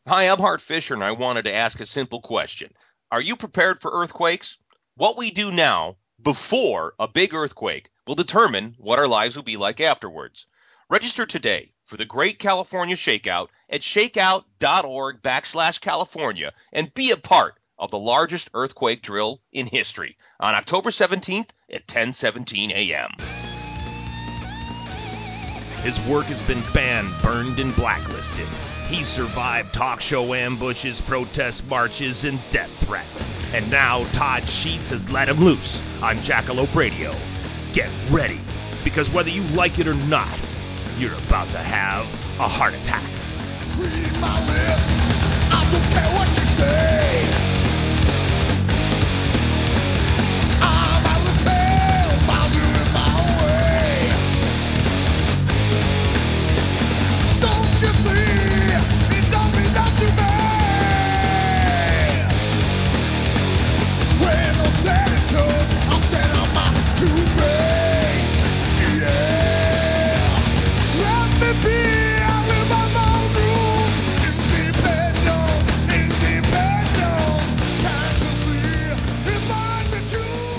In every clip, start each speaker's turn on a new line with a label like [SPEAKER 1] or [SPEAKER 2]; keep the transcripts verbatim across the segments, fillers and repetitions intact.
[SPEAKER 1] Hi, I'm Hart Fisher, and I wanted to ask a simple question. Are you prepared for earthquakes? What we do now, before a big earthquake, will determine what our lives will be like afterwards. Register today for the Great California Shakeout at shakeout.org backslash California and be a part of the largest earthquake drill in history on October seventeenth at ten seventeen a.m.
[SPEAKER 2] His work has been banned, burned, and blacklisted. He's survived talk show ambushes, protest marches, and death threats. And now Todd Sheets has let him loose on Jackalope Radio. Get ready, because whether you like it or not, you're about to have a heart attack.
[SPEAKER 3] Read my lips, I don't care what you say. I'm out of myself, I'll do it my way. Don't you see, it don't mean nothing to me. When I'm said and done, I'll stand on my two feet. Yeah, let me be, I live by my rules. Independence, independence. Can't you see, it's mine to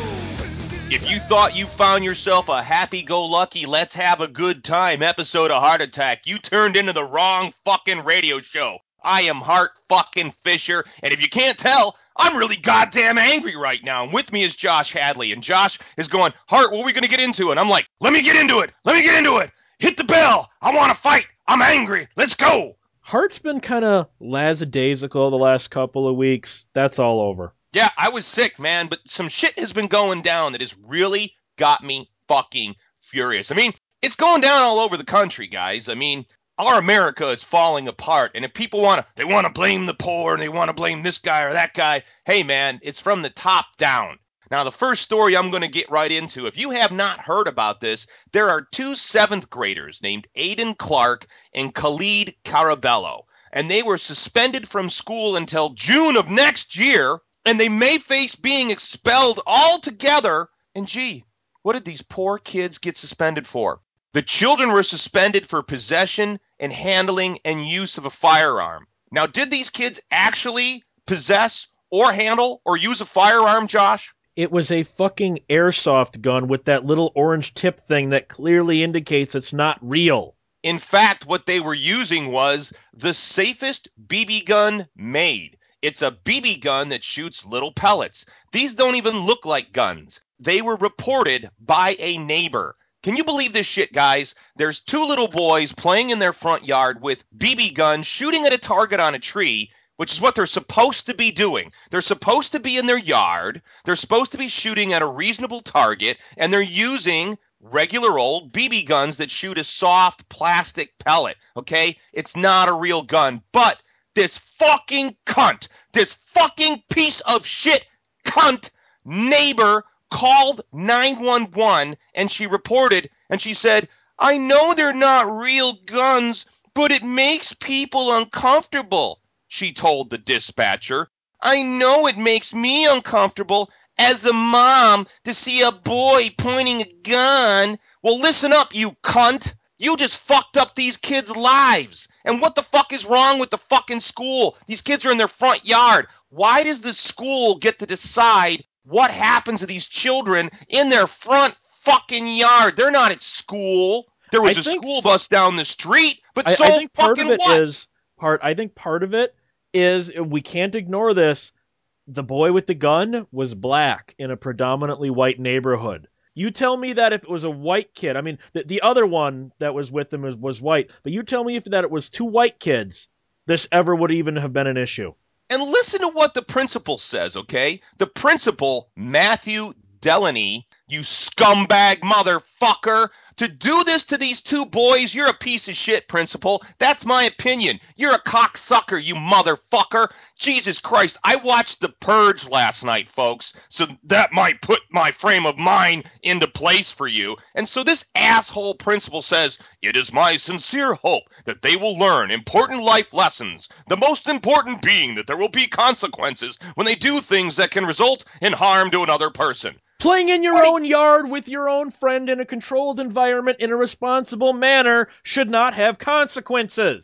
[SPEAKER 3] choose.
[SPEAKER 1] If you thought you found yourself a happy-go-lucky, let's have a good time episode of Heart Attack, you turned into the wrong fucking radio show. I am Hart fucking Fisher, and if you can't tell, I'm really goddamn angry right now. And with me is Josh Hadley, and Josh is going, Hart, what are we going to get into? And I'm like, let me get into it. Let me get into it. Hit the bell. I want to fight. I'm angry. Let's go.
[SPEAKER 4] Hart's been kind of lackadaisical the last couple of weeks. That's all over.
[SPEAKER 1] Yeah, I was sick, man, but some shit has been going down that has really got me fucking furious. I mean, it's going down all over the country, guys. I mean, our America is falling apart, and if people want to, they want to blame the poor, and they want to blame this guy or that guy, hey, man, it's from the top down. Now, the first story I'm going to get right into, if you have not heard about this, there are two seventh graders named Aiden Clark and Khalid Carabello, and they were suspended from school until June of next year, and they may face being expelled altogether. And gee, what did these poor kids get suspended for? The children were suspended for possession and handling and use of a firearm. Now, did these kids actually possess or handle or use a firearm, Josh?
[SPEAKER 4] It was a fucking airsoft gun with that little orange tip thing that clearly indicates it's not real.
[SPEAKER 1] In fact, what they were using was the safest B B gun made. It's a B B gun that shoots little pellets. These don't even look like guns. They were reported by a neighbor. Can you believe this shit, guys? There's two little boys playing in their front yard with B B guns shooting at a target on a tree, which is what they're supposed to be doing. They're supposed to be in their yard. They're supposed to be shooting at a reasonable target, and they're using regular old B B guns that shoot a soft plastic pellet, okay? It's not a real gun, but this fucking cunt, this fucking piece of shit cunt neighbor called nine one one, and she reported, and she said, I know they're not real guns, but it makes people uncomfortable, she told the dispatcher. I know it makes me uncomfortable as a mom to see a boy pointing a gun. Well, listen up, you cunt. You just fucked up these kids' lives. And what the fuck is wrong with the fucking school? These kids are in their front yard. Why does the school get to decide what happens to these children in their front fucking yard? They're not at school. There was
[SPEAKER 4] I
[SPEAKER 1] a
[SPEAKER 4] think
[SPEAKER 1] school
[SPEAKER 4] so-
[SPEAKER 1] bus down the street, but
[SPEAKER 4] I,
[SPEAKER 1] so
[SPEAKER 4] I think part
[SPEAKER 1] fucking
[SPEAKER 4] of it
[SPEAKER 1] what?
[SPEAKER 4] is part. I think part of it is we can't ignore this. The boy with the gun was black in a predominantly white neighborhood. You tell me that if it was a white kid, I mean, the, the other one that was with him was, was white, but you tell me if that it was two white kids, this ever would even have been an issue.
[SPEAKER 1] And listen to what the principal says, okay? The principal, Matthew Delaney, you scumbag motherfucker, to do this to these two boys, you're a piece of shit, principal. That's my opinion. You're a cocksucker, you motherfucker. Jesus Christ, I watched The Purge last night, folks, so that might put my frame of mind into place for you. And so this asshole principal says, it is my sincere hope that they will learn important life lessons, the most important being that there will be consequences when they do things that can result in harm to another person.
[SPEAKER 4] Playing in your
[SPEAKER 1] What do you-
[SPEAKER 4] own yard with your own friend in a controlled environment in a responsible manner should not have consequences.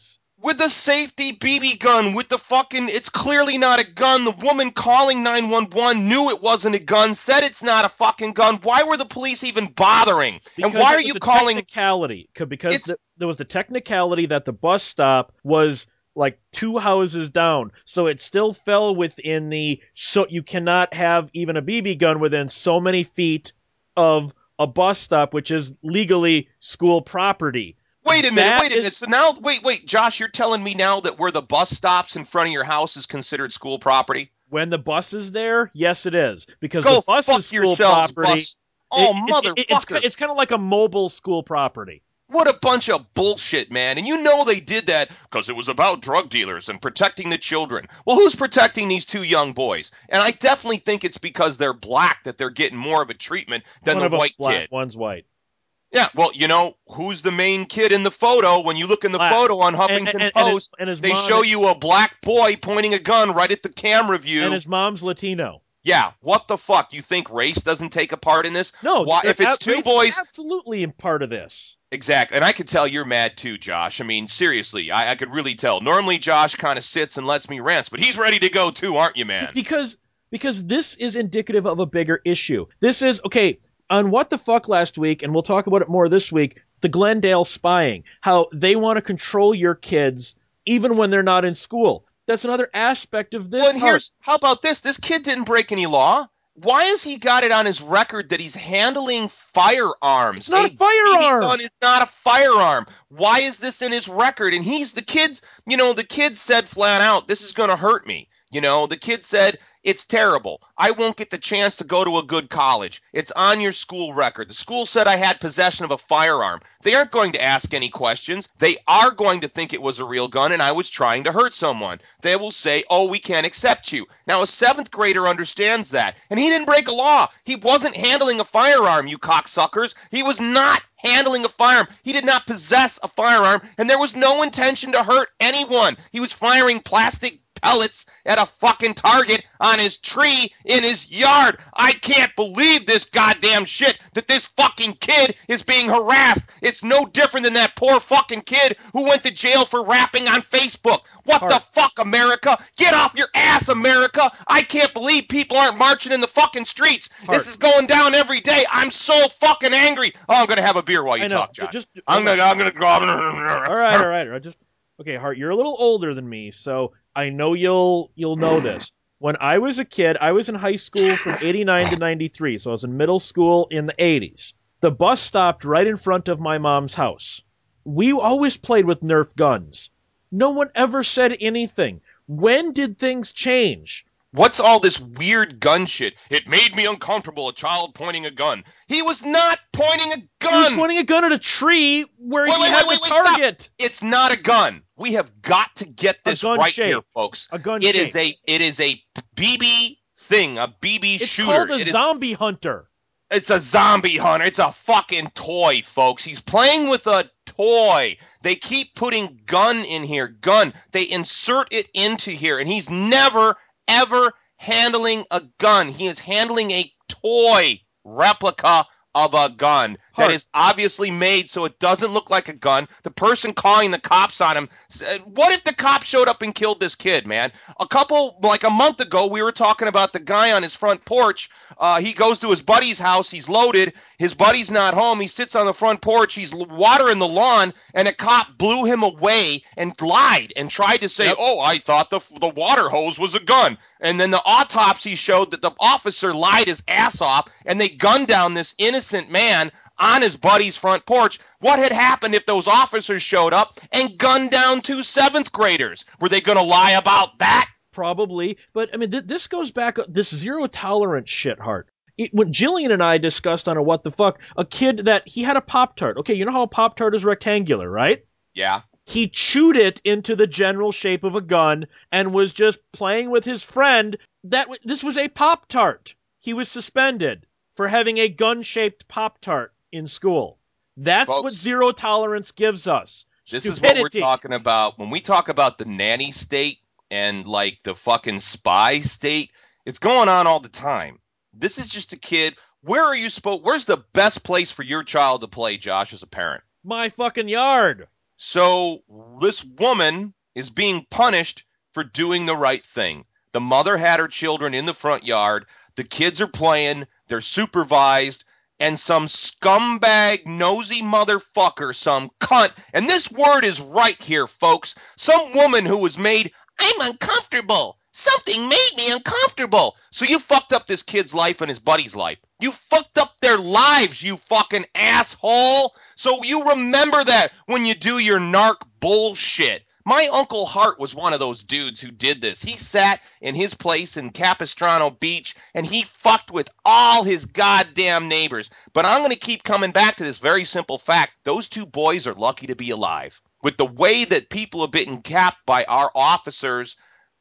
[SPEAKER 1] With a safety B B gun, with the fucking, it's clearly not a gun. The woman calling nine one one knew it wasn't a gun, said it's not a fucking gun. Why were the police even bothering?
[SPEAKER 4] Because
[SPEAKER 1] and why
[SPEAKER 4] it
[SPEAKER 1] are
[SPEAKER 4] was
[SPEAKER 1] you
[SPEAKER 4] a
[SPEAKER 1] calling?
[SPEAKER 4] technicality? c- Because
[SPEAKER 1] It's-
[SPEAKER 4] the, there was the technicality that the bus stop was like two houses down, so it still fell within the, so you cannot have even a B B gun within so many feet of a bus stop, which is legally school property.
[SPEAKER 1] Wait a minute,
[SPEAKER 4] That
[SPEAKER 1] wait a minute.
[SPEAKER 4] is-
[SPEAKER 1] So now, wait, wait, Josh, you're telling me now that where the bus stops in front of your house is considered school property?
[SPEAKER 4] When the bus is there, yes, it is, because
[SPEAKER 1] Go
[SPEAKER 4] the bus
[SPEAKER 1] fuck
[SPEAKER 4] is school
[SPEAKER 1] yourself,
[SPEAKER 4] property.
[SPEAKER 1] bus. Oh,
[SPEAKER 4] It- it-
[SPEAKER 1] motherfucker.
[SPEAKER 4] it- it's it's kind of like a mobile school property.
[SPEAKER 1] What a bunch of bullshit, man. And you know they did that because it was about drug dealers and protecting the children. Well, who's protecting these two young boys? And I definitely think it's because they're black that they're getting more of a treatment than
[SPEAKER 4] One
[SPEAKER 1] the
[SPEAKER 4] of them's
[SPEAKER 1] white
[SPEAKER 4] black,
[SPEAKER 1] kid.
[SPEAKER 4] one's white.
[SPEAKER 1] Yeah, well, you know, who's the main kid in the photo? When you look in the
[SPEAKER 4] Black.
[SPEAKER 1] photo on
[SPEAKER 4] And-
[SPEAKER 1] Huffington
[SPEAKER 4] and- and his-
[SPEAKER 1] Post,
[SPEAKER 4] and his
[SPEAKER 1] they
[SPEAKER 4] mom
[SPEAKER 1] show
[SPEAKER 4] is-
[SPEAKER 1] you a black boy pointing a gun right at the camera view.
[SPEAKER 4] And his mom's Latino.
[SPEAKER 1] Yeah, what the fuck? You think race doesn't take a part in this?
[SPEAKER 4] No,
[SPEAKER 1] Why, if it's
[SPEAKER 4] ab-
[SPEAKER 1] two
[SPEAKER 4] race is
[SPEAKER 1] boys,
[SPEAKER 4] absolutely in part of this.
[SPEAKER 1] exactly. And I could tell you're mad too, Josh. I mean, seriously, I, I could really tell. Normally, Josh kind of sits and lets me rant, but he's ready to go too, aren't you, man?
[SPEAKER 4] Because because this is indicative of a bigger issue. This is, okay, on What the Fuck last week, and we'll talk about it more this week, the Glendale spying, how they want to control your kids even when they're not in school. That's another aspect of this.
[SPEAKER 1] Well, and
[SPEAKER 4] Hart.
[SPEAKER 1] here's, how about this? This kid didn't break any law. Why has he got it on his record that he's handling firearms?
[SPEAKER 4] It's not a
[SPEAKER 1] B B
[SPEAKER 4] firearm.
[SPEAKER 1] gun is not a firearm. Why is this in his record? And he's the kid's, you know, the kid said flat out, this is going to hurt me. You know, the kid said, it's terrible. I won't get the chance to go to a good college. It's on your school record. The school said I had possession of a firearm. They aren't going to ask any questions. They are going to think it was a real gun and I was trying to hurt someone. They will say, oh, we can't accept you. Now, a seventh grader understands that. And he didn't break a law. He wasn't handling a firearm, you cocksuckers. He was not handling a firearm. He did not possess a firearm, and there was no intention to hurt anyone. He was firing plastic pellets at a fucking target on his tree in his yard. I can't believe this goddamn shit that this fucking kid is being harassed. It's no different than that poor fucking kid who went to jail for rapping on Facebook. What
[SPEAKER 4] Hart.
[SPEAKER 1] the fuck, America? Get off your ass, America. I can't believe people aren't marching in the fucking streets.
[SPEAKER 4] Hart.
[SPEAKER 1] This is going down every day. I'm so fucking angry. Oh, I'm going to have a beer while you
[SPEAKER 4] I know.
[SPEAKER 1] talk, Josh.
[SPEAKER 4] Just,
[SPEAKER 1] I'm going to I'm going to go.
[SPEAKER 4] all right, all right, all right. Just okay, Hart. You're a little older than me, so I know you'll you'll know this. When I was a kid, I was in high school from eighty-nine to ninety-three, so I was in middle school in the eighties. The bus stopped right in front of my mom's house. We always played with Nerf guns. No one ever said anything. When did things change?
[SPEAKER 1] What's all this weird gun shit? It made me uncomfortable, a child pointing a gun. He was not pointing a
[SPEAKER 4] He was
[SPEAKER 1] gun.
[SPEAKER 4] pointing a gun at a tree where
[SPEAKER 1] Wait,
[SPEAKER 4] he
[SPEAKER 1] wait,
[SPEAKER 4] had
[SPEAKER 1] wait,
[SPEAKER 4] the
[SPEAKER 1] wait, wait, stop.
[SPEAKER 4] target.
[SPEAKER 1] It's not a gun. We have got to get
[SPEAKER 4] A
[SPEAKER 1] this
[SPEAKER 4] gun
[SPEAKER 1] right
[SPEAKER 4] shape.
[SPEAKER 1] here, folks.
[SPEAKER 4] A gun
[SPEAKER 1] It
[SPEAKER 4] shape.
[SPEAKER 1] is a it is a B B thing, a B B
[SPEAKER 4] It's
[SPEAKER 1] shooter.
[SPEAKER 4] called a
[SPEAKER 1] It is-
[SPEAKER 4] zombie hunter.
[SPEAKER 1] It's a zombie hunter. It's a fucking toy, folks. He's playing with a toy. They keep putting gun in here. Gun. They insert it into here, and he's never, ever handling a gun. He is handling a toy replica of a gun
[SPEAKER 4] Hart.
[SPEAKER 1] that is obviously made so it doesn't look like a gun. The person calling the cops on him said, what if the cop showed up and killed this kid, man? A couple, like a month ago, we were talking about the guy on his front porch. Uh, he goes to his buddy's house. He's loaded. His buddy's not home. He sits on the front porch. He's l- watering the lawn, and a cop blew him away and lied and tried to say,
[SPEAKER 4] Yep.
[SPEAKER 1] oh, I thought the, the water hose was a gun. And then the autopsy showed that the officer lied his ass off, and they gunned down this innocent man on his buddy's front porch. What had happened if those officers showed up and gunned down two seventh graders? Were they going to lie about that?
[SPEAKER 4] Probably, but I mean, th- this goes back, this zero tolerance shit, Hart. It, when Jillian and I discussed on a What the Fuck, a kid that he had a Pop-Tart. Okay, you know how a Pop-Tart is rectangular, right?
[SPEAKER 1] Yeah.
[SPEAKER 4] He chewed it into the general shape of a gun and was just playing with his friend. That w- this was a Pop-Tart. He was suspended for having a gun-shaped Pop-Tart in school. That's
[SPEAKER 1] Folks,
[SPEAKER 4] what zero tolerance gives us.
[SPEAKER 1] This is
[SPEAKER 4] Stupidity.
[SPEAKER 1] what we're talking about. When we talk about the nanny state and like the fucking spy state, it's going on all the time. This is just a kid. Where are you supposed? Where's the best place for your child to play, Josh, as a parent?
[SPEAKER 4] My fucking yard.
[SPEAKER 1] So this woman is being punished for doing the right thing. The mother had her children in the front yard. The kids are playing. They're supervised. And some scumbag, nosy motherfucker, some cunt, and this word is right here, folks, some woman who was made, I'm uncomfortable. Something made me uncomfortable. So you fucked up this kid's life and his buddy's life. You fucked up their lives, you fucking asshole. So you remember that when you do your narc bullshit. My Uncle Hart was one of those dudes who did this. He sat in his place in Capistrano Beach, and he fucked with all his goddamn neighbors. But I'm going to keep coming back to this very simple fact. Those two boys are lucky to be alive. With the way that people have been capped by our officers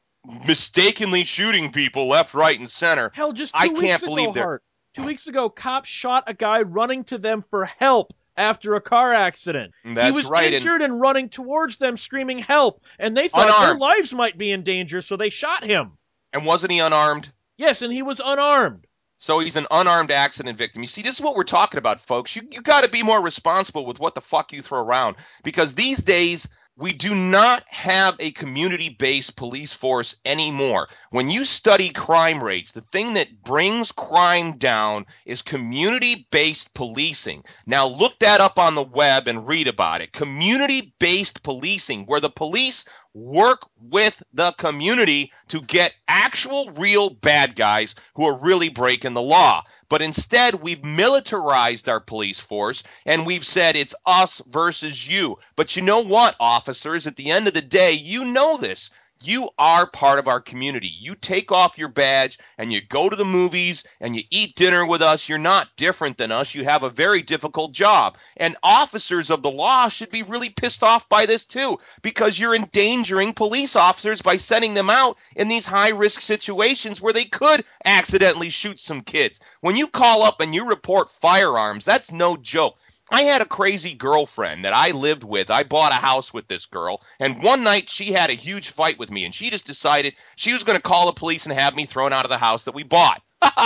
[SPEAKER 1] mistakenly shooting people left, right, and center.
[SPEAKER 4] Hell, just two
[SPEAKER 1] I
[SPEAKER 4] weeks
[SPEAKER 1] can't
[SPEAKER 4] ago,
[SPEAKER 1] believe they're...
[SPEAKER 4] Hart. Two weeks ago, cops shot a guy running to them for help after a car accident.
[SPEAKER 1] That's
[SPEAKER 4] he was
[SPEAKER 1] right,
[SPEAKER 4] injured and, and running towards them screaming help, and they thought
[SPEAKER 1] unarmed.
[SPEAKER 4] their lives might be in danger, so they shot him.
[SPEAKER 1] And wasn't he unarmed?
[SPEAKER 4] Yes, and he was unarmed.
[SPEAKER 1] So he's an unarmed accident victim. You see, this is what we're talking about, folks. You you got to be more responsible with what the fuck you throw around. Because these days, we do not have a community-based police force anymore. When you study crime rates, the thing that brings crime down is community-based policing. Now, look that up on the web and read about it. Community-based policing, where the police work with the community to get actual real bad guys who are really breaking the law. But instead, we've militarized our police force, and we've said it's us versus you. But you know what, officers? At the end of the day, you know this. You are part of our community. You take off your badge and you go to the movies and you eat dinner with us. You're not different than us. You have a very difficult job. And officers of the law should be really pissed off by this too, because you're endangering police officers by sending them out in these high-risk situations where they could accidentally shoot some kids. When you call up and you report firearms, that's no joke. I had a crazy girlfriend that I lived with. I bought a house with this girl, and one night she had a huge fight with me, and she just decided she was going to call the police and have me thrown out of the house that we bought.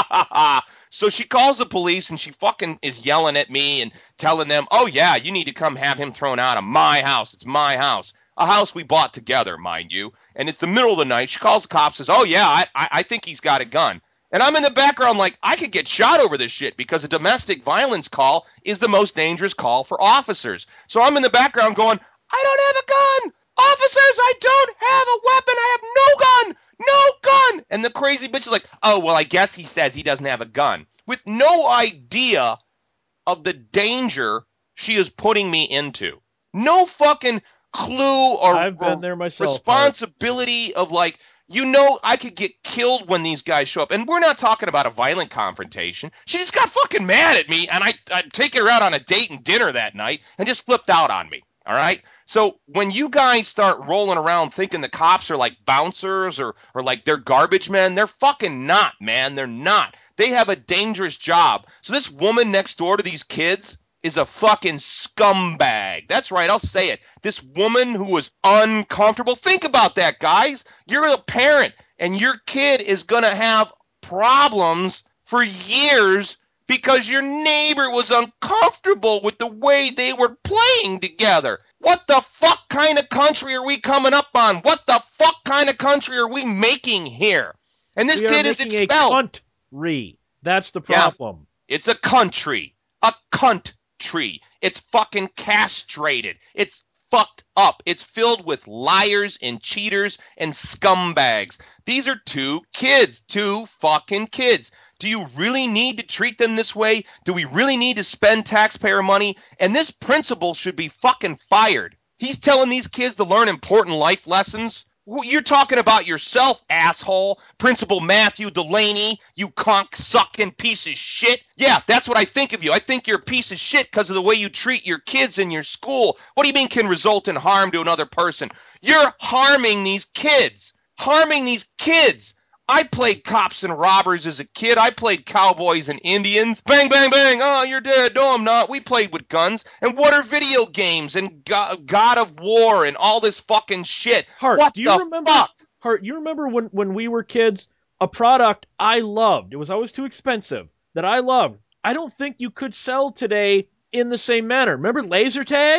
[SPEAKER 1] So she calls the police, and she fucking is yelling at me and telling them, oh, yeah, you need to come have him thrown out of my house. It's my house. A house we bought together, mind you. And it's the middle of the night. She calls the cops, says, oh, yeah, I, I, I think he's got a gun. And I'm in the background like, I could get shot over this shit because a domestic violence call is the most dangerous call for officers. So I'm in the background going, I don't have a gun. Officers, I don't have a weapon. I have no gun. No gun. And the crazy bitch is like, oh, well, I guess he says he doesn't have a gun. With no idea of the danger she is putting me into. No fucking clue or,
[SPEAKER 4] I've been
[SPEAKER 1] or
[SPEAKER 4] there myself,
[SPEAKER 1] responsibility Hart. Of like, you know, I could get killed when these guys show up. And we're not talking about a violent confrontation. She just got fucking mad at me, and I, I'd taken her out on a date and dinner that night and just flipped out on me. All right? So when you guys start rolling around thinking the cops are like bouncers or, or like they're garbage men, they're fucking not, man. They're not. They have a dangerous job. So this woman next door to these kids is a fucking scumbag. That's right, I'll say it. This woman who was uncomfortable. Think about that, guys. You're a parent, and your kid is going to have problems for years because your neighbor was uncomfortable with the way they were playing together. What the fuck kind of country are we coming up on? What the fuck kind of country are we making here? And this
[SPEAKER 4] we
[SPEAKER 1] kid
[SPEAKER 4] are
[SPEAKER 1] is
[SPEAKER 4] making
[SPEAKER 1] expelled.
[SPEAKER 4] A country. That's the problem.
[SPEAKER 1] Yeah, it's a country. A cunt. Tree. It's fucking castrated. It's fucked up. It's filled with liars and cheaters and scumbags. These are two kids. Two fucking kids. Do you really need to treat them this way? Do we really need to spend taxpayer money? And this principal should be fucking fired. He's telling these kids to learn important life lessons. You're talking about yourself, asshole. Principal Matthew Delaney, you conk-sucking piece of shit. Yeah, that's what I think of you. I think you're a piece of shit because of the way you treat your kids in your school. What do you mean can result in harm to another person? You're harming these kids. Harming these kids. I played cops and robbers as a kid. I played cowboys and Indians. Bang, bang, bang. Oh, you're dead. No, I'm not. We played with guns. And what are video games and God of War and all this fucking shit?
[SPEAKER 4] Hart,
[SPEAKER 1] what
[SPEAKER 4] do you
[SPEAKER 1] the
[SPEAKER 4] remember,
[SPEAKER 1] fuck?
[SPEAKER 4] Hart, you remember when, when we were kids, a product I loved, it was always too expensive, that I loved, I don't think you could sell today in the same manner. Remember laser tag?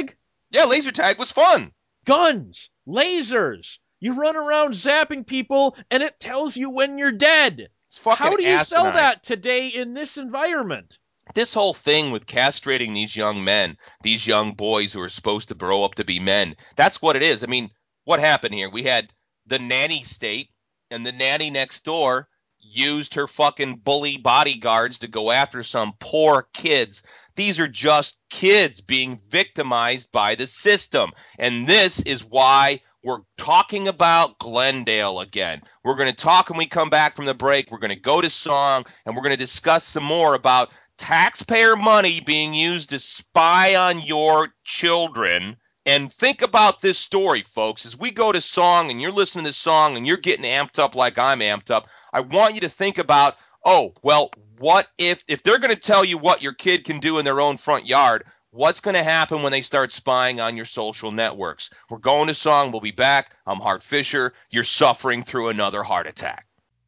[SPEAKER 1] Yeah, laser tag was fun.
[SPEAKER 4] Guns, lasers. You run around zapping people, and it tells you when you're dead.
[SPEAKER 1] It's fucking
[SPEAKER 4] How do you sell
[SPEAKER 1] asinine.
[SPEAKER 4] that today in this environment?
[SPEAKER 1] This whole thing with castrating these young men, these young boys who are supposed to grow up to be men, that's what it is. I mean, what happened here? We had the nanny state, and the nanny next door used her fucking bully bodyguards to go after some poor kids. These are just kids being victimized by the system. And this is why we're talking about Glendale again. We're going to talk when we come back from the break. We're going to go to song, and we're going to discuss some more about taxpayer money being used to spy on your children. And think about this story, folks. As we go to song and you're listening to this song and you're getting amped up like I'm amped up, I want you to think about, oh, well, what if if they're going to tell you what your kid can do in their own front yard, what's going to happen when they start spying on your social networks? We're going to song. We'll be back. I'm Hart Fisher. You're suffering through another heart attack.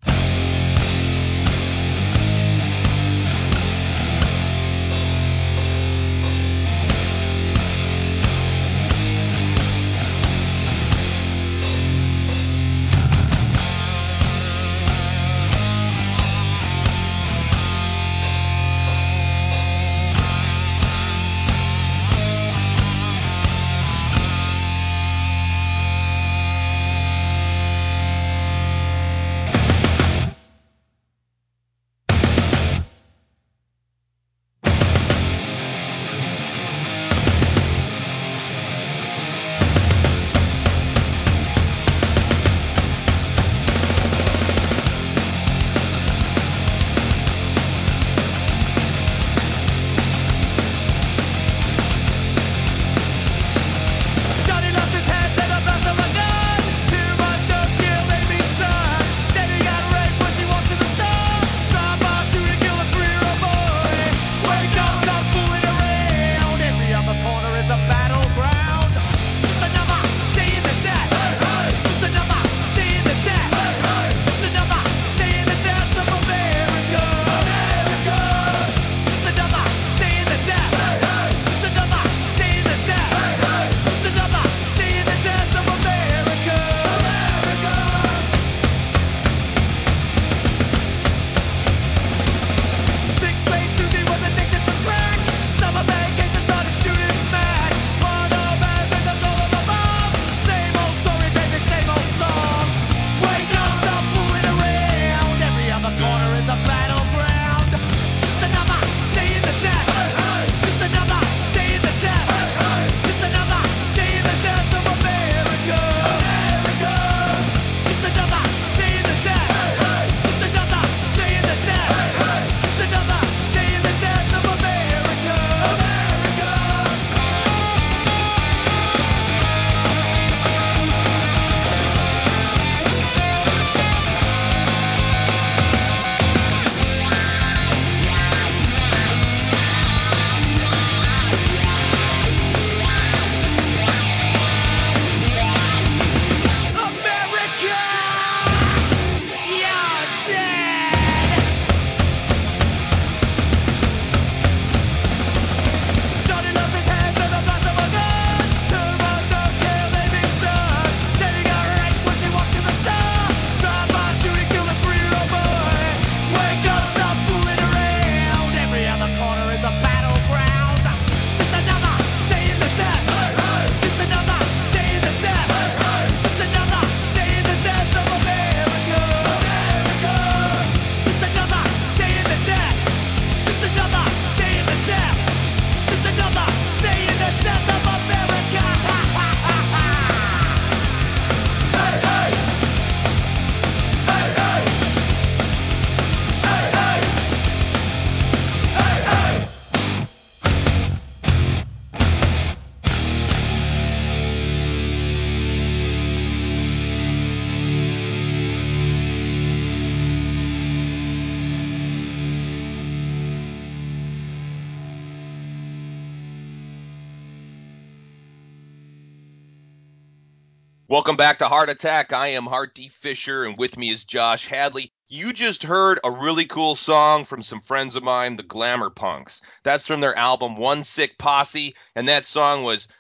[SPEAKER 1] Welcome back to Heart Attack. I am Hart D. Fisher, and with me is Josh Hadley. You just heard a really cool song from some friends of mine, the Glamour Punks. That's from their album One Sick Posse, and that song was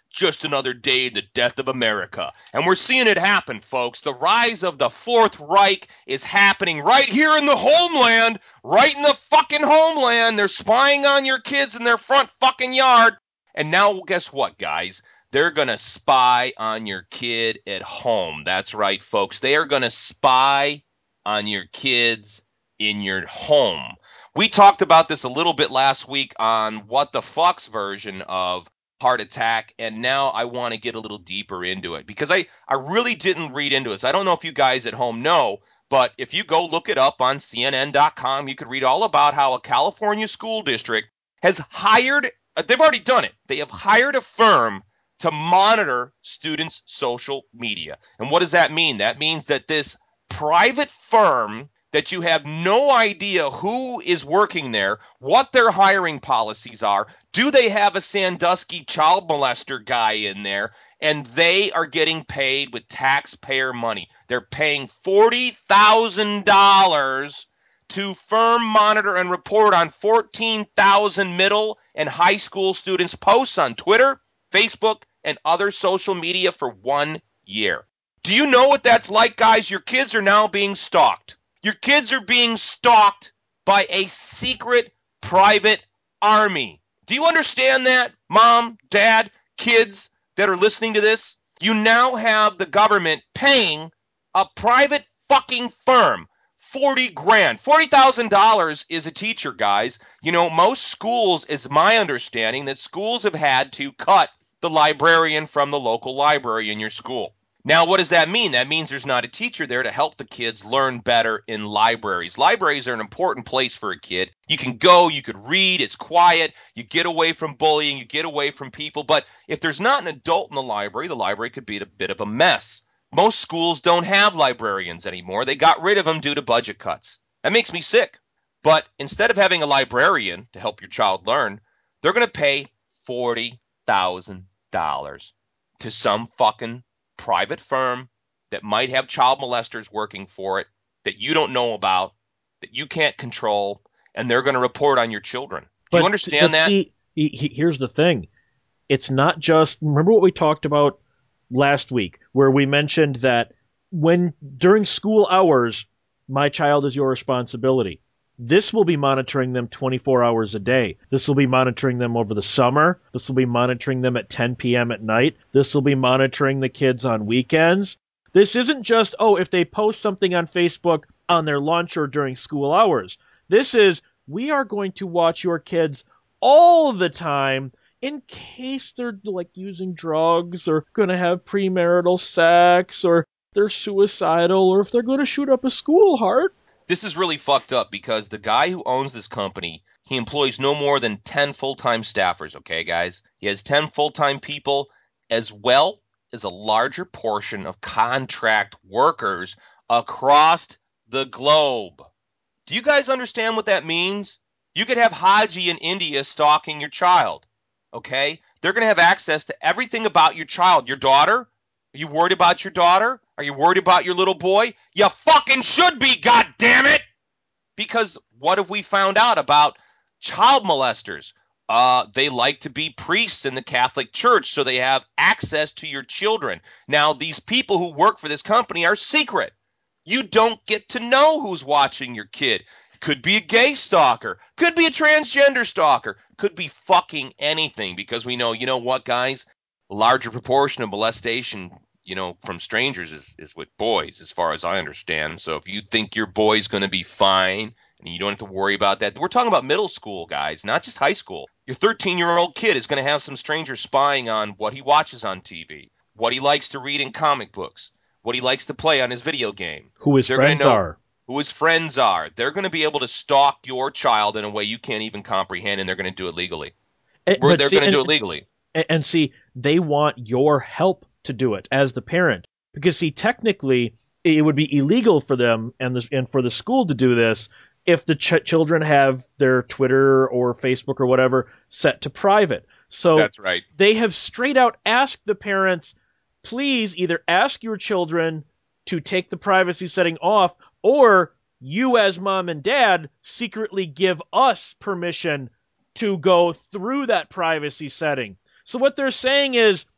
[SPEAKER 1] just another day in the death of America. And we're seeing it happen, folks. The rise of the Fourth Reich is happening right here in the homeland, right in the fucking homeland. They're spying on your kids in their front fucking yard. And now, guess what, guys? They're going to spy on your kid at home. That's right, folks. They are going to spy on your kids in your home. We talked about this a little bit last week on What the Fuck's version of Heart Attack, and now I want to get a little deeper into it because I, I really didn't read into this. I don't know if you guys at home know, but if you go look it up on C N N dot com, you could read all about how a California school district has hired, uh, they've already done it, they have hired a firm to monitor students' social media. And what does that mean? That means that this private firm that you have no idea who is working there, what their hiring policies are, do they have a Sandusky child molester guy in there, and they are getting paid with taxpayer money. They're paying forty thousand dollars to firm monitor and report on fourteen thousand middle and high school students' posts on Twitter, Facebook, and other social media for one year. Do you know what that's like, guys? Your kids are now being stalked. Your kids are being stalked by a secret private army. Do you understand that, mom, dad, kids that are listening to this? You now have the government paying a private fucking firm forty grand. forty thousand dollars is a teacher, guys. You know, most schools, is my understanding, that schools have had to cut the librarian from the local library in your school. Now, what does that mean? That means there's not a teacher there to help the kids learn better in libraries. Libraries are an important place for a kid. You can go, you could read, it's quiet, you get away from bullying, you get away from people. But if there's not an adult in the library, the library could be a bit of a mess. Most schools don't have librarians anymore. They got rid of them due to budget cuts. That makes me sick. But instead of having a librarian to help your child learn, they're going to pay forty thousand dollars to some fucking private firm that might have child molesters working for it that you don't know about, that you can't control, and they're going to report on your children. Do
[SPEAKER 4] but,
[SPEAKER 1] you understand
[SPEAKER 4] but
[SPEAKER 1] that?
[SPEAKER 4] See, he, he, here's the thing. It's not just, remember what we talked about last week, where we mentioned that when during school hours, my child is your responsibility. This will be monitoring them twenty-four hours a day. This will be monitoring them over the summer. This will be monitoring them at ten p.m. at night. This will be monitoring the kids on weekends. This isn't just, oh, if they post something on Facebook on their lunch or during school hours. This is, we are going to watch your kids all the time in case they're like using drugs or going to have premarital sex or they're suicidal or if they're going to shoot up a school, Hart.
[SPEAKER 1] This is really fucked up because the guy who owns this company, he employs no more than ten full-time staffers, okay, guys? He has ten full-time people as well as a larger portion of contract workers across the globe. Do you guys understand what that means? You could have Haji in India stalking your child, okay? They're going to have access to everything about your child. Your daughter? Are you worried about your daughter? Are you worried about your little boy? You fucking should be, goddammit! Because what have we found out about child molesters? Uh, they like to be priests in the Catholic Church, so they have access to your children. Now, these people who work for this company are secret. You don't get to know who's watching your kid. Could be a gay stalker. Could be a transgender stalker. Could be fucking anything because we know, you know what, guys? A larger proportion of molestation, you know, from strangers is, is with boys, as far as I understand. So if you think your boy's going to be fine and you don't have to worry about that, we're talking about middle school, guys, not just high school. Your thirteen-year-old kid is going to have some stranger spying on what he watches on T V, what he likes to read in comic books, what he likes to play on his video game.
[SPEAKER 4] Who his
[SPEAKER 1] They're
[SPEAKER 4] friends
[SPEAKER 1] gonna know
[SPEAKER 4] are.
[SPEAKER 1] Who his friends are. They're going to be able to stalk your child in a way you can't even comprehend, and they're going to do it legally.
[SPEAKER 4] And,
[SPEAKER 1] Where
[SPEAKER 4] but
[SPEAKER 1] they're
[SPEAKER 4] see,
[SPEAKER 1] going to
[SPEAKER 4] and,
[SPEAKER 1] do it legally.
[SPEAKER 4] And, and see, they want your help to do it as the parent. Because, see, technically, it would be illegal for them and, the, and for the school to do this if the ch- children have their Twitter or Facebook or whatever set to private. So
[SPEAKER 1] That's right.
[SPEAKER 4] They have straight out asked the parents, please either ask your children to take the privacy setting off, or you as mom and dad secretly give us permission to go through that privacy setting. So what they're saying is,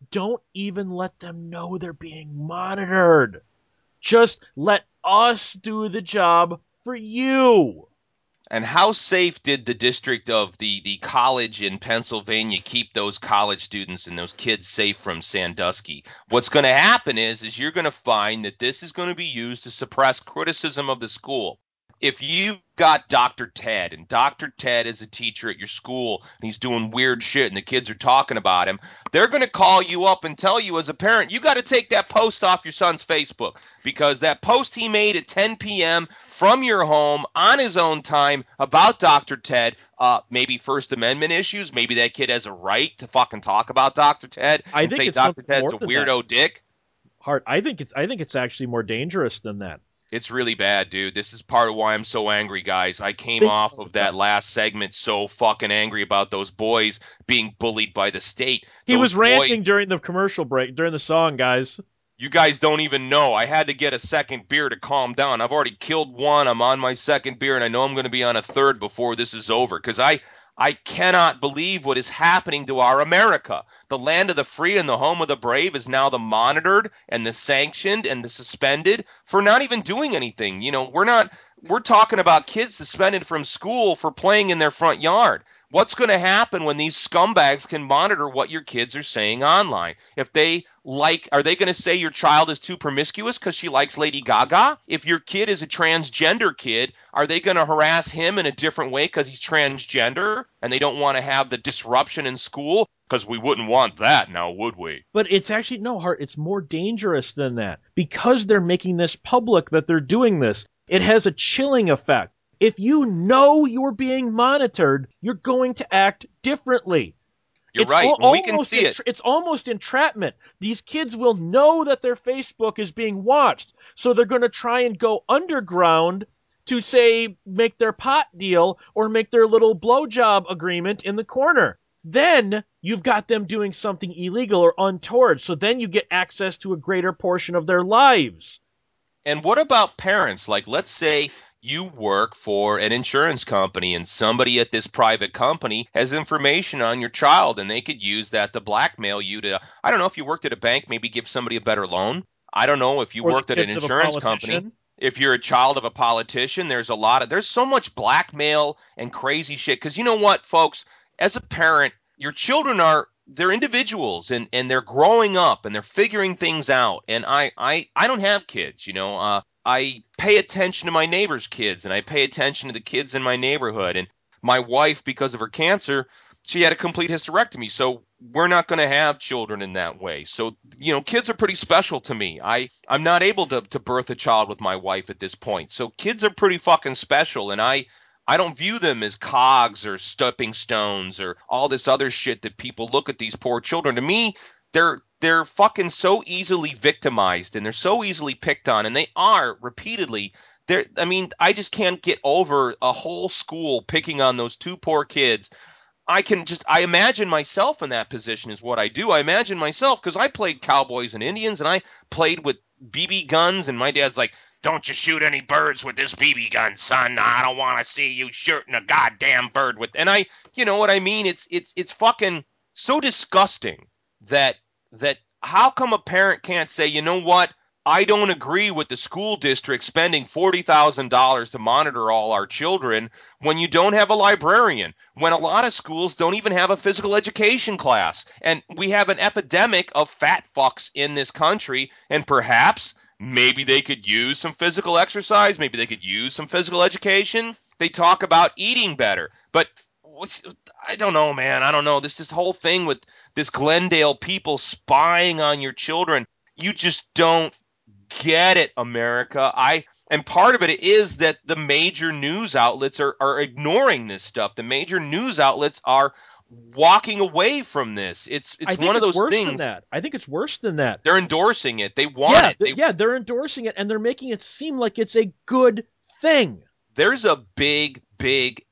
[SPEAKER 4] don't even let them know they're being monitored. Just let us do the job for you.
[SPEAKER 1] And how safe did the district of the, the college in Pennsylvania keep those college students and those kids safe from Sandusky? What's going to happen is, is you're going to find that this is going to be used to suppress criticism of the school. If you've got Doctor Ted, and Doctor Ted is a teacher at your school, and he's doing weird shit, and the kids are talking about him, they're going to call you up and tell you as a parent, you got to take that post off your son's Facebook, because that post he made at ten p.m. from your home on his own time about Doctor Ted, uh, maybe First Amendment issues, maybe that kid has a right to fucking talk about Doctor Ted
[SPEAKER 4] I
[SPEAKER 1] and
[SPEAKER 4] think
[SPEAKER 1] say
[SPEAKER 4] it's
[SPEAKER 1] Doctor
[SPEAKER 4] something more
[SPEAKER 1] Ted's a
[SPEAKER 4] than
[SPEAKER 1] weirdo
[SPEAKER 4] that.
[SPEAKER 1] dick.
[SPEAKER 4] Hart, I think it's I think it's actually more dangerous than that.
[SPEAKER 1] It's really bad, dude. This is part of why I'm so angry, guys. I came
[SPEAKER 4] Think
[SPEAKER 1] off
[SPEAKER 4] about
[SPEAKER 1] of
[SPEAKER 4] it,
[SPEAKER 1] that
[SPEAKER 4] though.
[SPEAKER 1] last segment so fucking angry about those boys being bullied by the state.
[SPEAKER 4] He
[SPEAKER 1] Those
[SPEAKER 4] was
[SPEAKER 1] boys,
[SPEAKER 4] ranting during the commercial break, during the song, guys.
[SPEAKER 1] you guys don't even know. I had to get a second beer to calm down. I've already killed one. I'm on my second beer, and I know I'm going to be on a third before this is over, because I I cannot believe what is happening to our America. The land of the free and the home of the brave is now the monitored and the sanctioned and the suspended for not even doing anything. You know, we're not we're talking about kids suspended from school for playing in their front yard. What's going to happen when these scumbags can monitor what your kids are saying online? If they like, are they going to say your child is too promiscuous because she likes Lady Gaga? If your kid is a transgender kid, are they going to harass him in a different way because he's transgender and they don't want to have the disruption in school? Because we wouldn't want that now, would we?
[SPEAKER 4] But it's actually, no, Hart, it's more dangerous than that. Because they're making this public that they're doing this, it has a chilling effect. If you know you're being monitored, you're going to act differently.
[SPEAKER 1] You're
[SPEAKER 4] it's
[SPEAKER 1] right,
[SPEAKER 4] al-
[SPEAKER 1] and we can
[SPEAKER 4] almost
[SPEAKER 1] see it.
[SPEAKER 4] It's almost entrapment. These kids will know that their Facebook is being watched, so they're going to try and go underground to, say, make their pot deal or make their little blowjob agreement in the corner. Then you've got them doing something illegal or untoward, so then you get access to a greater portion of their lives.
[SPEAKER 1] And what about parents? Like, let's say you work for an insurance company and somebody at this private company has information on your child and they could use that to blackmail you to, I don't know, if you worked at a bank, maybe give somebody a better loan. I don't know if you
[SPEAKER 4] Or the
[SPEAKER 1] worked at an
[SPEAKER 4] kids of a
[SPEAKER 1] insurance company.
[SPEAKER 4] politician.
[SPEAKER 1] If you're a child of a politician, there's a lot of, there's so much blackmail and crazy shit. Because you know what, folks, as a parent, your children are, they're individuals and, and they're growing up and they're figuring things out. And I, I, I don't have kids, you know, uh, I pay attention to my neighbors' kids and I pay attention to the kids in my neighborhood. And my wife, because of her cancer, she had a complete hysterectomy. So we're not going to have children in that way. So, you know, kids are pretty special to me. I, I'm not able to, to birth a child with my wife at this point. So kids are pretty fucking special. And I, I don't view them as cogs or stepping stones or all this other shit that people look at these poor children. To me, they're they're fucking so easily victimized and they're so easily picked on, and they are repeatedly. They're, I mean, I just can't get over a whole school picking on those two poor kids. I can just, I imagine myself in that position is what I do. I imagine myself because I played Cowboys and Indians and I played with B B guns, and my dad's like, don't you shoot any birds with this B B gun, son. I don't want to see you shooting a goddamn bird with, and I, you know what I mean? It's, it's, it's fucking so disgusting that, that how come a parent can't say, you know what? I don't agree with the school district spending forty thousand dollars to monitor all our children when you don't have a librarian, when a lot of schools don't even have a physical education class. And we have an epidemic of fat fucks in this country, and perhaps maybe they could use some physical exercise, maybe they could use some physical education. They talk about eating better, but what's, I don't know, man. I don't know. This this whole thing with this Glendale people spying on your children, you just don't get it, America. I and part of it is that the major news outlets are, are ignoring this stuff. The major news outlets are walking away from this. It's
[SPEAKER 4] I
[SPEAKER 1] it's
[SPEAKER 4] think
[SPEAKER 1] one of
[SPEAKER 4] it's
[SPEAKER 1] those
[SPEAKER 4] worse than
[SPEAKER 1] things.
[SPEAKER 4] that. I think it's worse than that.
[SPEAKER 1] They're endorsing it. They want
[SPEAKER 4] Yeah,
[SPEAKER 1] it.
[SPEAKER 4] th-
[SPEAKER 1] They,
[SPEAKER 4] yeah, they're endorsing it and they're making it seem like it's a good thing.
[SPEAKER 1] there's a big, big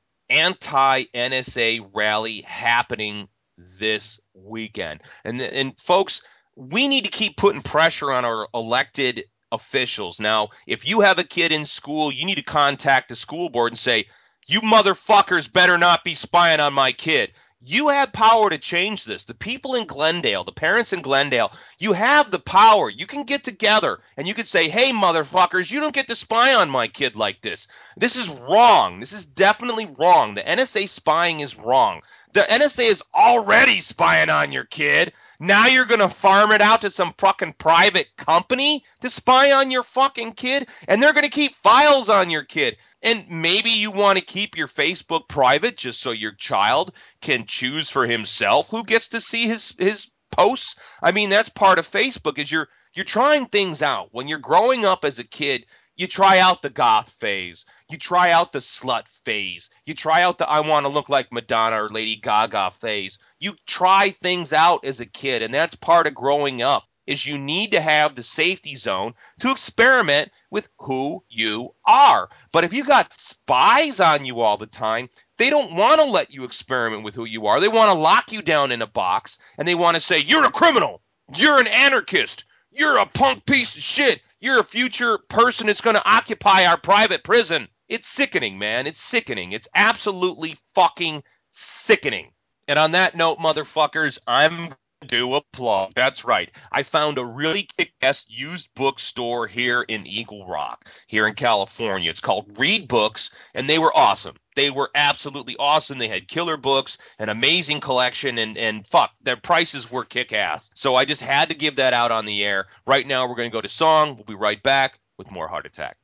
[SPEAKER 1] anti-N S A rally happening this weekend. And and folks, we need to keep putting pressure on our elected officials. Now, if you have a kid in school, you need to contact the school board and say, you motherfuckers better not be spying on my kid. You have power to change this. The people in Glendale, the parents in Glendale, you have the power. You can get together and you can say, hey, motherfuckers, you don't get to spy on my kid like this. This is wrong. This is definitely wrong. The N S A spying is wrong. The N S A is already spying on your kid. Now you're going to farm it out to some fucking private company to spy on your fucking kid, and they're going to keep files on your kid. And maybe you want to keep your Facebook private just so your child can choose for himself who gets to see his his posts. I mean, that's part of Facebook is you're you're trying things out. When you're growing up as a kid, you try out the goth phase. You try out the slut phase. You try out the I want to look like Madonna or Lady Gaga phase. You try things out as a kid, and that's part of growing up. Is you need to have the safety zone to experiment with who you are. But if you got spies on you all the time, they don't want to let you experiment with who you are. They want to lock you down in a box, and they want to say, you're a criminal. You're an anarchist. You're a punk piece of shit. You're a future person that's going to occupy our private prison. It's sickening, man. It's sickening. It's absolutely fucking sickening. And on that note, motherfuckers, I'm do a plug. That's right. I found a really kick-ass used bookstore here in Eagle Rock, here in California. It's called Read Books, and they were awesome. They were absolutely awesome. They had killer books, an amazing collection, and, and fuck, their prices were kick-ass. So I just had to give that out on the air. Right now, we're going to go to song. We'll be right back with more Heart Attack.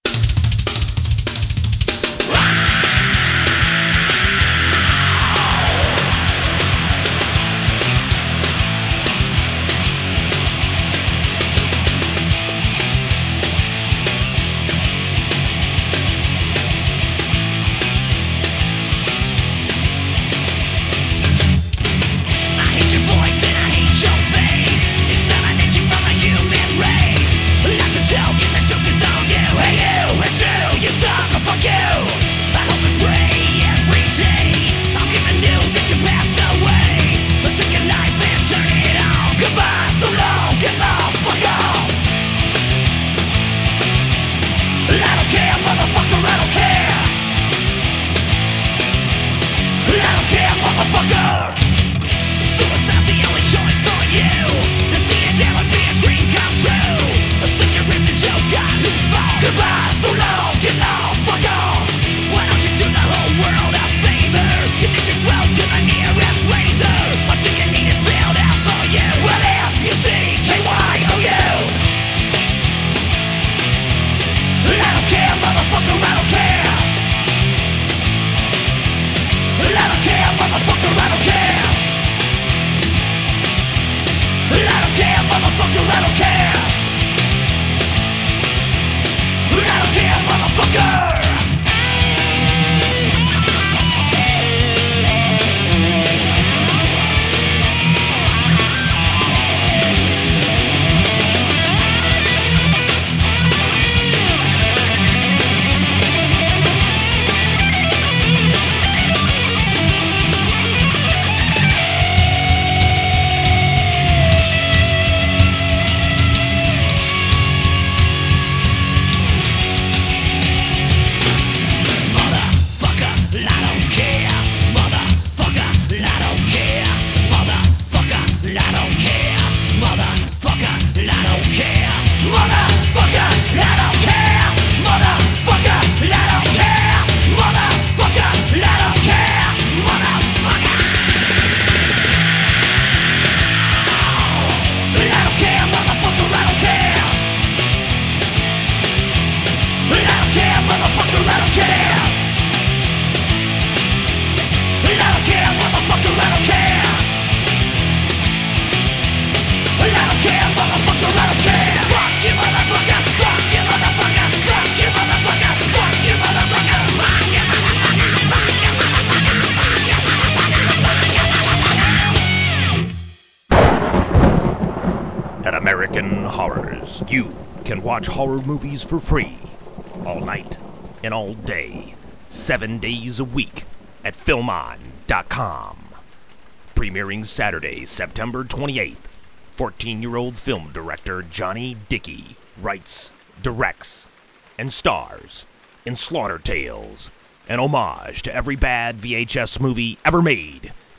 [SPEAKER 2] You can watch horror movies for free all night and all day, seven days a week at film on dot com. Premiering Saturday, September twenty-eighth, fourteen-year-old film director Johnny Dickey writes, directs, and stars in Slaughter Tales, an homage to every bad V H S movie ever made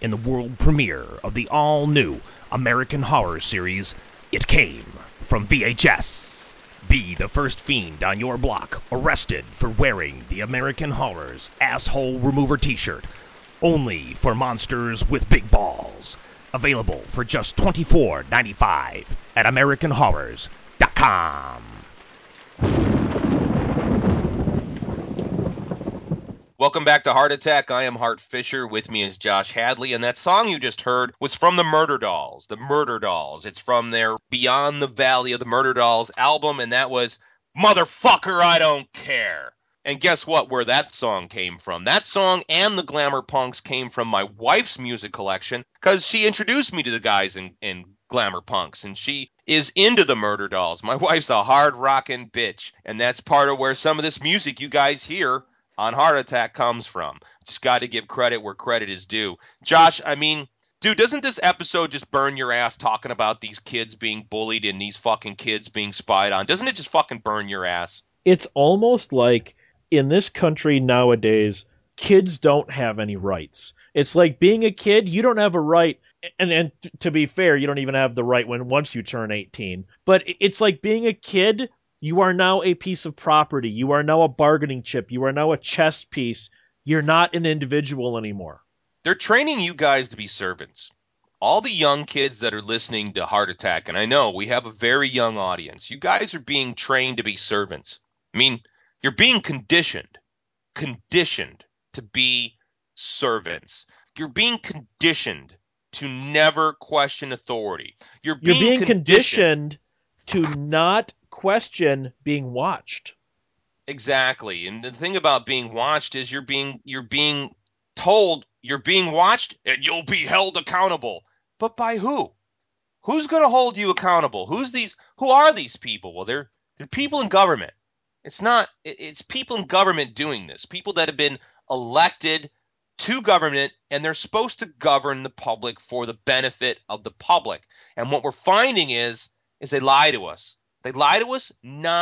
[SPEAKER 2] in the world premiere of the all-new American Horror series, It Came from V H S. Be the first fiend on your block arrested for wearing the American Horror's asshole remover t-shirt, only for monsters with big balls. Available for just twenty-four ninety-five at American Horrors dot com.
[SPEAKER 1] Welcome back to Heart Attack. I am Hart Fisher. With me is Josh Hadley. And that song you just heard was from the Murder Dolls. The Murder Dolls. It's from their Beyond the Valley of the Murder Dolls album. And that was Motherfucker, I Don't Care. And guess what? Where that song came from. That song and the Glamour Punks came from my wife's music collection because she introduced me to the guys in, in Glamour Punks. And she is into the Murder Dolls. My wife's a hard rockin' bitch. And that's part of where some of this music you guys hear on Heart Attack comes from. Just got to give credit where credit is due. Josh, I mean, dude, doesn't this episode just burn your ass talking about these kids being bullied and these fucking kids being spied on? Doesn't it just fucking burn your ass?
[SPEAKER 4] It's almost like in this country nowadays, kids don't have any rights. It's like being a kid, you don't have a right. And, and to be fair, you don't even have the right when once you turn eighteen. But it's like being a kid. You are now a piece of property. You are now a bargaining chip. You are now a chess piece. You're not an individual anymore.
[SPEAKER 1] They're training you guys to be servants. All the young kids that are listening to Heart Attack, and I know we have a very young audience, you guys are being trained to be servants. I mean, you're being conditioned, conditioned to be servants. You're being conditioned to never question authority. You're being,
[SPEAKER 4] You're being
[SPEAKER 1] conditioned,
[SPEAKER 4] conditioned to not question being watched.
[SPEAKER 1] Exactly. And the thing about being watched is you're being you're being told you're being watched and you'll be held accountable. But by who? Who's going to hold you accountable? Who's these who are these people? Well, they're they're people in government. It's not it's people in government doing this. People that have been elected to government and they're supposed to govern the public for the benefit of the public. And what we're finding is is they lie to us. They lie to us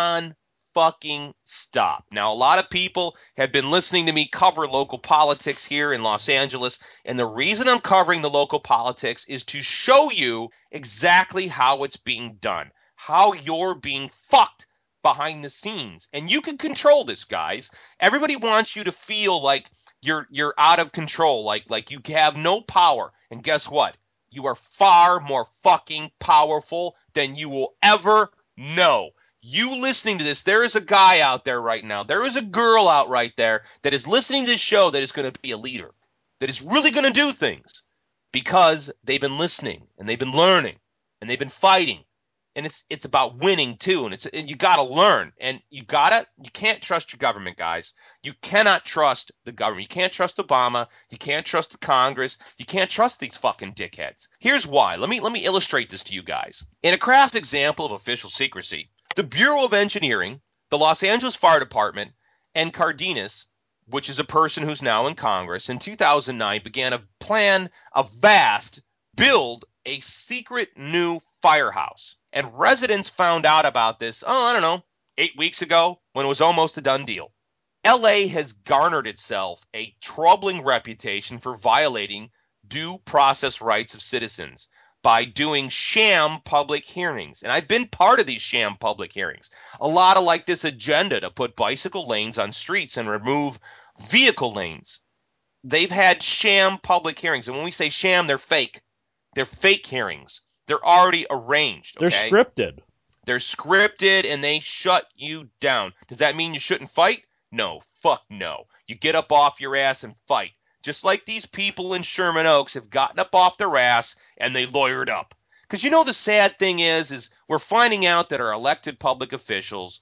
[SPEAKER 1] non-fucking stop. Now, a lot of people have been listening to me cover local politics here in Los Angeles, and the reason I'm covering the local politics is to show you exactly how it's being done, how you're being fucked behind the scenes. And you can control this, guys. Everybody wants you to feel like you're you're out of control, like like you have no power. And guess what? You are far more fucking powerful than you will ever know. You listening to this, there is a guy out there right now. There is a girl out right there that is listening to this show that is going to be a leader, that is really going to do things because they've been listening and they've been learning and they've been fighting. And it's it's about winning too, and it's and you got to learn, and you gotta you can't trust your government, guys. You cannot trust the government. You can't trust Obama. You can't trust the Congress. You can't trust these fucking dickheads. Here's why. Let me let me illustrate this to you guys. In a crass example of official secrecy, the Bureau of Engineering, the Los Angeles Fire Department, and Cardenas, which is a person who's now in Congress, in two thousand nine began a plan, a vast build a secret new firehouse. And residents found out about this, oh, I don't know, eight weeks ago when it was almost a done deal. L A has garnered itself a troubling reputation for violating due process rights of citizens by doing sham public hearings. And I've been part of these sham public hearings. A lot of like this agenda to put bicycle lanes on streets and remove vehicle lanes. They've had sham public hearings. And when we say sham, they're fake. They're fake hearings. They're already arranged. Okay?
[SPEAKER 4] They're scripted.
[SPEAKER 1] They're scripted and they shut you down. Does that mean you shouldn't fight? No. Fuck no. You get up off your ass and fight. Just like these people in Sherman Oaks have gotten up off their ass and they lawyered up. Because you know the sad thing is, is we're finding out that our elected public officials,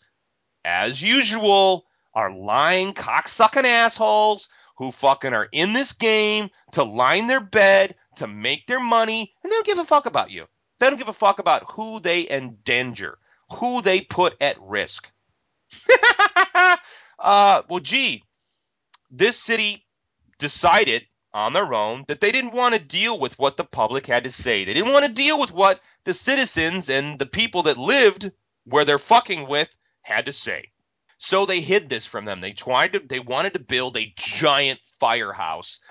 [SPEAKER 1] as usual, are lying, cocksucking assholes who fucking are in this game to line their bed, to make their money, and they don't give a fuck about you. They don't give a fuck about who they endanger, who they put at risk. uh, well, gee, this city decided on their own that they didn't want to deal with what the public had to say. They didn't want to deal with what the citizens and the people that lived where they're fucking with had to say. So they hid this from them. They tried to, they wanted to build a giant firehouse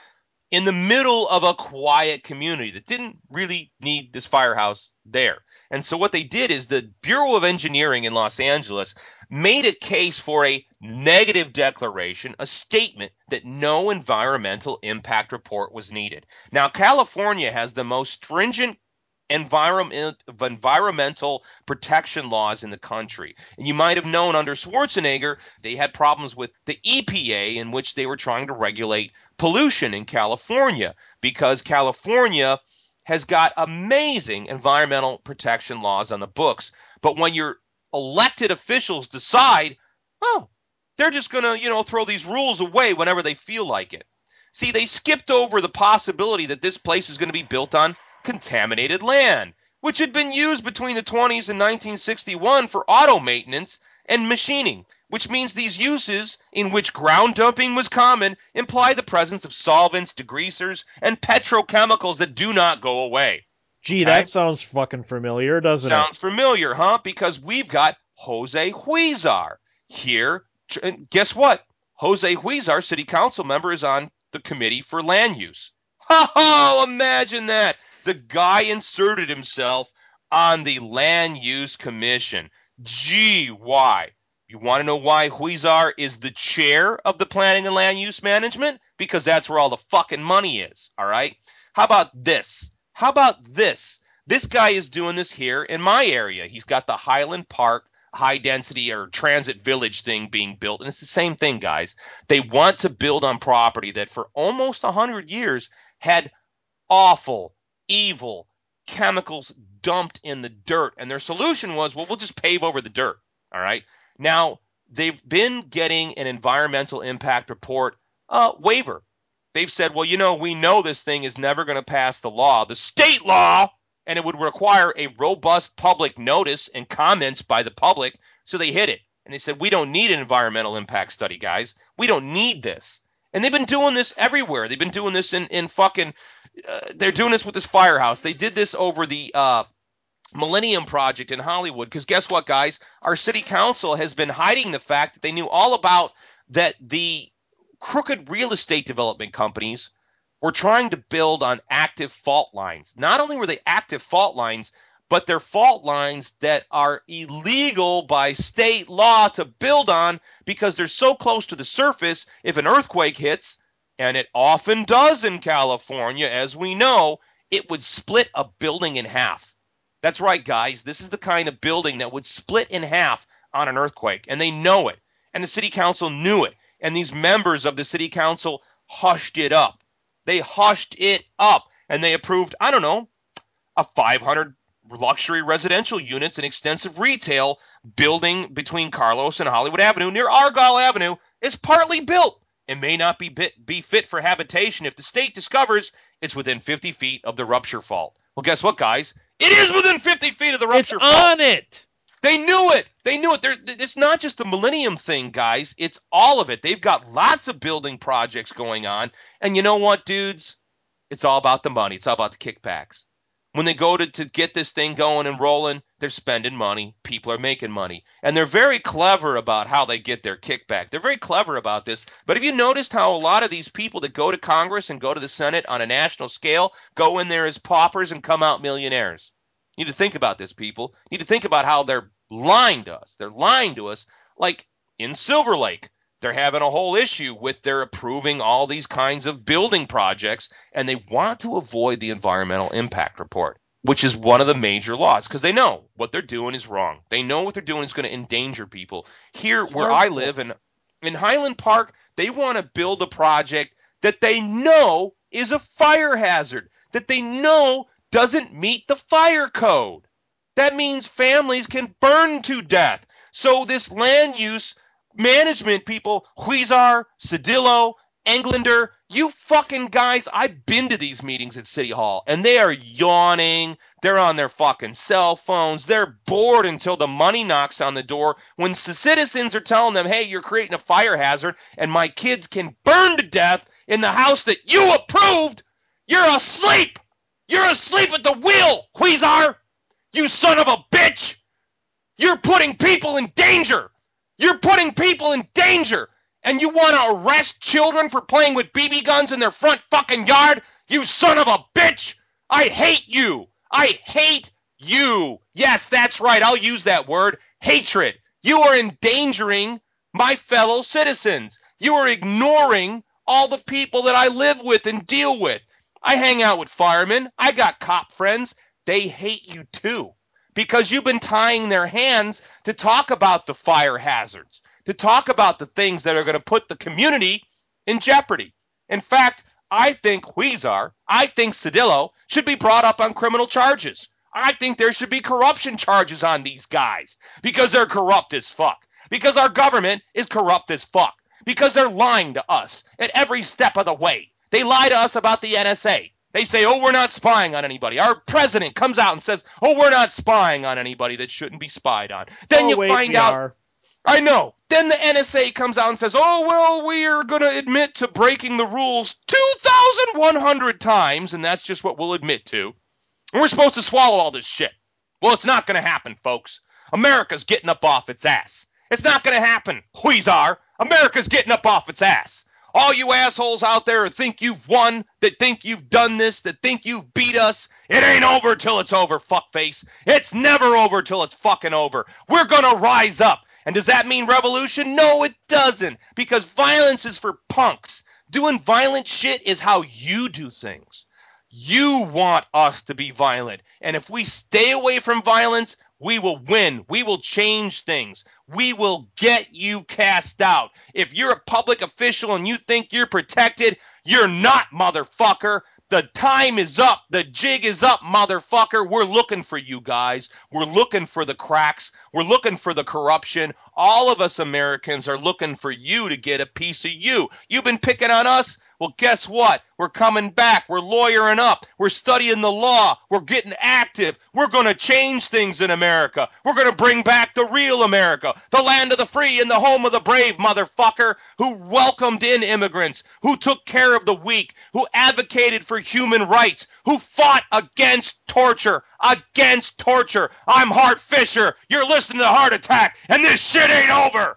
[SPEAKER 1] in the middle of a quiet community that didn't really need this firehouse there. And so what they did is the Bureau of Engineering in Los Angeles made a case for a negative declaration, a statement that no environmental impact report was needed. Now, California has the most stringent environment, environmental protection laws in the country. And you might have known under Schwarzenegger, they had problems with the E P A in which they were trying to regulate pollution in California because California has got amazing environmental protection laws on the books. But when your elected officials decide, oh, they're just going to, you know, throw these rules away whenever they feel like it. See, they skipped over the possibility that this place is going to be built on contaminated land, which had been used between the twenties and nineteen sixty-one for auto maintenance and machining, which means these uses in which ground dumping was common imply the presence of solvents, degreasers, and petrochemicals that do not go away.
[SPEAKER 4] Gee,
[SPEAKER 1] Okay?
[SPEAKER 4] that sounds fucking familiar, doesn't
[SPEAKER 1] Sound
[SPEAKER 4] it?
[SPEAKER 1] familiar, huh? Because we've got Jose Huizar here. And guess what? Jose Huizar, city council member, is on the committee for land use. Ha ha! Imagine that. The guy inserted himself on the Land Use Commission. Gee, why? You want to know why Huizar is the chair of the Planning and Land Use Management? Because that's where all the fucking money is, all right? How about this? How about this? This guy is doing this here in my area. He's got the Highland Park high density or transit village thing being built. And it's the same thing, guys. They want to build on property that for almost one hundred years had awful, evil chemicals dumped in the dirt. And their solution was, well, we'll just pave over the dirt. All right. Now, they've been getting an environmental impact report uh, waiver. They've said, well, you know, we know this thing is never going to pass the law, the state law, and it would require a robust public notice and comments by the public. So they hid it. And they said, we don't need an environmental impact study, guys. We don't need this. And they've been doing this everywhere. They've been doing this in, in fucking, uh, they're doing this with this firehouse. They did this over the uh, Millennium Project in Hollywood. Because guess what, guys? Our city council has been hiding the fact that they knew all about that the crooked real estate development companies were trying to build on active fault lines. Not only were they active fault lines, but they're fault lines that are illegal by state law to build on because they're so close to the surface. If an earthquake hits, and it often does in California, as we know, it would split a building in half. That's right, guys. This is the kind of building that would split in half on an earthquake, and they know it. And the city council knew it. And these members of the city council hushed it up. They hushed it up, and they approved, I don't know, a five hundred luxury residential units and extensive retail building between Carlos and Hollywood Avenue near Argyle Avenue is partly built. It may not be, bit, be fit for habitation if the state discovers it's within fifty feet of the rupture fault. Well, guess what, guys? It is within fifty feet of the
[SPEAKER 4] It's
[SPEAKER 1] rupture fault.
[SPEAKER 4] on it.
[SPEAKER 1] They knew it. They knew it. They're, it's not just the Millennium thing, guys. It's all of it. They've got lots of building projects going on. And you know what, dudes? It's all about the money. It's all about the kickbacks. When they go to, to get this thing going and rolling, they're spending money. People are making money. And they're very clever about how they get their kickback. They're very clever about this. But have you noticed how a lot of these people that go to Congress and go to the Senate on a national scale go in there as paupers and come out millionaires? You need to think about this, people. You need to think about how they're lying to us. They're lying to us like in Silver Lake. They're having a whole issue with their approving all these kinds of building projects, and they want to avoid the environmental impact report, which is one of the major laws, because they know what they're doing is wrong. They know what they're doing is going to endanger people. Here,
[SPEAKER 4] It's
[SPEAKER 1] where I
[SPEAKER 4] harmful.
[SPEAKER 1] live, in, in Highland Park, they want to build a project that they know is a fire hazard, that they know doesn't meet the fire code. That means families can burn to death. So this land use management people, Huizar, Cedillo, Englander, you fucking guys, I've been to these meetings at City Hall, and they are yawning. They're on their fucking cell phones. They're bored until the money knocks on the door when the citizens are telling them, hey, you're creating a fire hazard, and my kids can burn to death in the house that you approved. You're asleep. You're asleep at the wheel, Huizar. You son of a bitch. You're putting people in danger. You're putting people in danger. And you want to arrest children for playing with B B guns in their front fucking yard? You son of a bitch! I hate you! I hate you! Yes, that's right, I'll use that word. Hatred. You are endangering my fellow citizens. You are ignoring all the people that I live with and deal with. I hang out with firemen. I got cop friends. They hate you too because you've been tying their hands to talk about the fire hazards, to talk about the things that are going to put the community in jeopardy. In fact, I think Huizar, I think Cedillo should be brought up on criminal charges. I think there should be corruption charges on these guys because they're corrupt as fuck, because our government is corrupt as fuck, because they're lying to us at every step of the way. They lie to us about the N S A. They say, oh, we're not spying on anybody. Our president comes out and says, oh, we're not spying on anybody that shouldn't be spied on. Then
[SPEAKER 4] oh,
[SPEAKER 1] you
[SPEAKER 4] wait,
[SPEAKER 1] find
[SPEAKER 4] we
[SPEAKER 1] out.
[SPEAKER 4] Are.
[SPEAKER 1] I know. Then the N S A comes out and says, oh, well, we are going to admit to breaking the rules two thousand one hundred times, and that's just what we'll admit to. And we're supposed to swallow all this shit. Well, it's not going to happen, folks. America's getting up off its ass. It's not going to happen, Huizar. America's getting up off its ass. All you assholes out there who think you've won, that think you've done this, that think you've beat us, it ain't over till it's over, fuckface. It's never over till it's fucking over. We're gonna rise up. And does that mean revolution? No, it doesn't. Because violence is for punks. Doing violent shit is how you do things. You want us to be violent. And if we stay away from violence, we will win. We will change things. We will get you cast out. If you're a public official and you think you're protected, you're not, motherfucker. The time is up. The jig is up, motherfucker. We're looking for you guys. We're looking for the cracks. We're looking for the corruption. All of us Americans are looking for you to get a piece of you. You've been picking on us? Well, guess what? We're coming back. We're lawyering up. We're studying the law. We're getting active. We're going to change things in America. We're going to bring back the real America, the land of the free and the home of the brave, motherfucker, who welcomed in immigrants, who took care of the weak, who advocated for human rights, who fought against torture, against torture. I'm Hart Fisher. You're listening to Heart Attack, and this shit ain't over.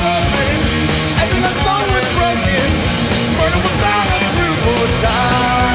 [SPEAKER 3] Murder without approval, die.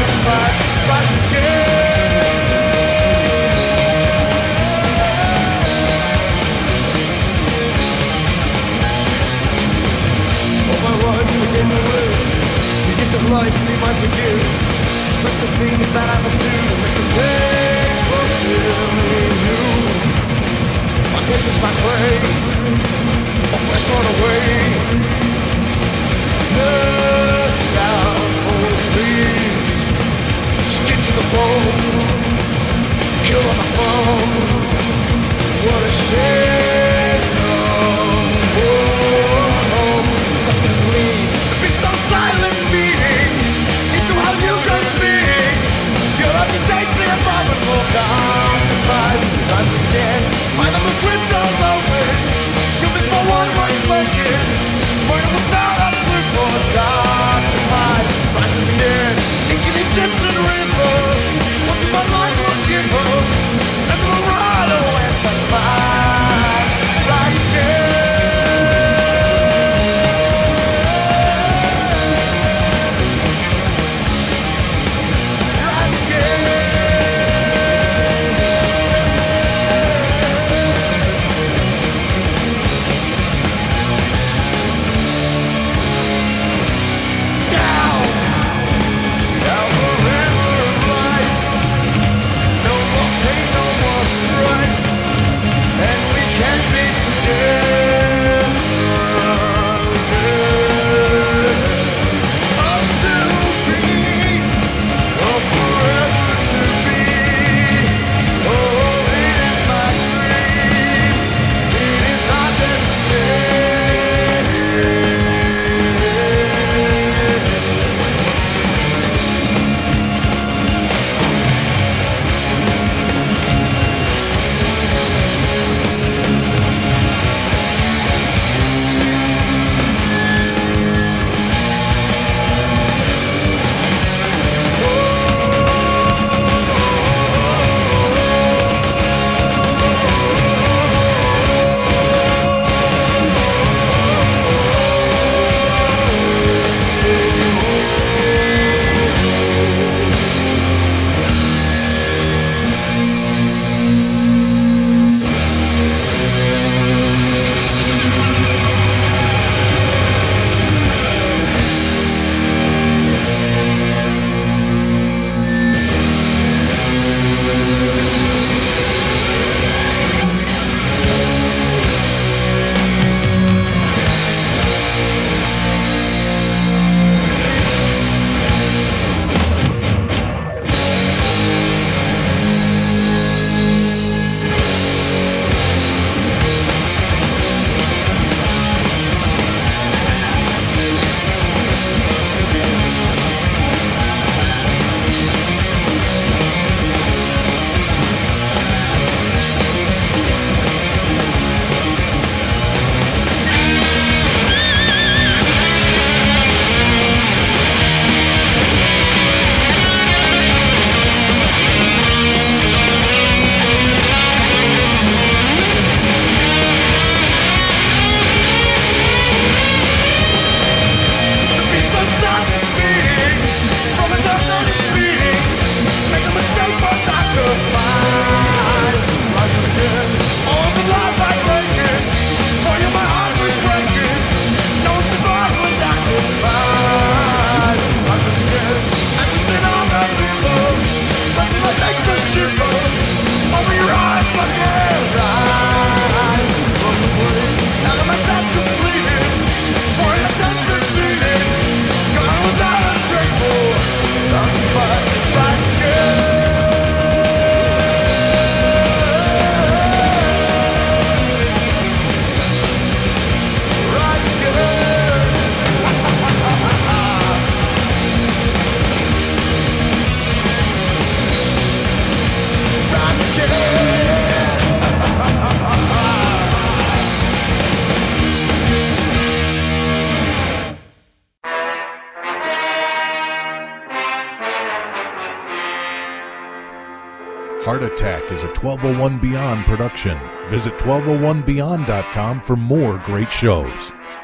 [SPEAKER 5] Heart Attack is a twelve oh one Beyond production. Visit twelve oh one beyond dot com for more great shows.